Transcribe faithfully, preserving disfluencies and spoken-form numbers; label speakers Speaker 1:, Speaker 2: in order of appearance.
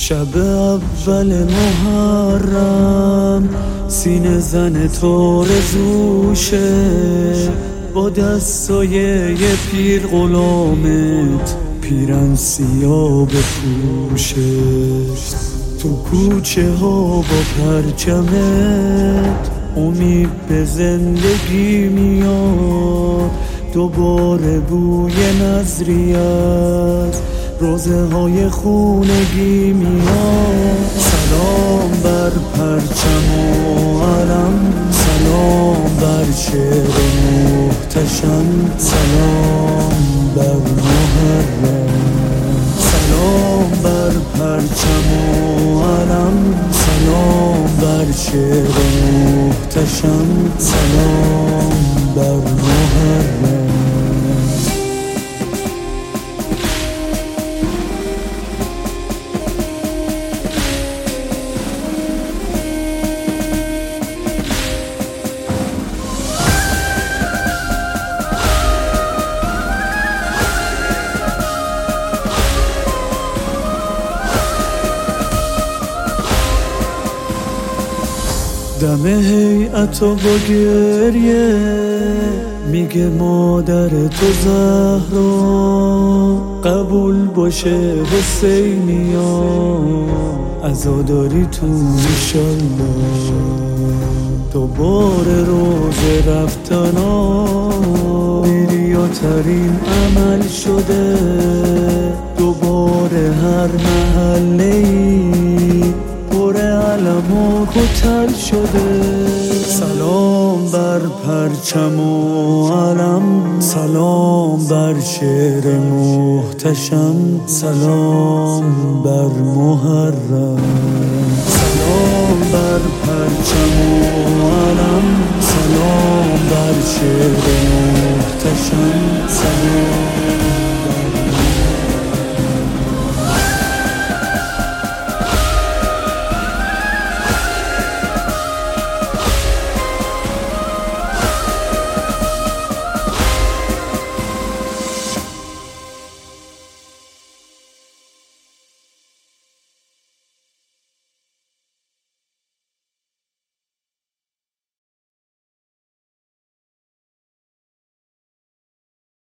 Speaker 1: شب اول محرم سینه زن تو رزوشه، با دستای یه پیر غلامت پیرن سیاه بپوشه. تو کوچه ها با پرچمت امید به زندگی میاد، دوباره بوی نظری از روزه های خونگی میاد. سلام بر پرچم و علم، سلام بر شعر محتشم، سلام بر محرم. سلام بر پرچم و علم، سلام بر شعر محتشم، سلام بر محرم. دم هیئت و با گریه میگه مادر تو زهرا قبول باشه حسینیا، عزاداری تو انشالله. دوباره روز رفتنا بیریاترین عمل شده، دوباره هر محله‌ای پر علم و کتل شده. سلام بر پرچم و علم، سلام بر شعر محتشم، سلام بر محرم. سلام بر پرچم و علم، سلام بر شعر محتشم، سلام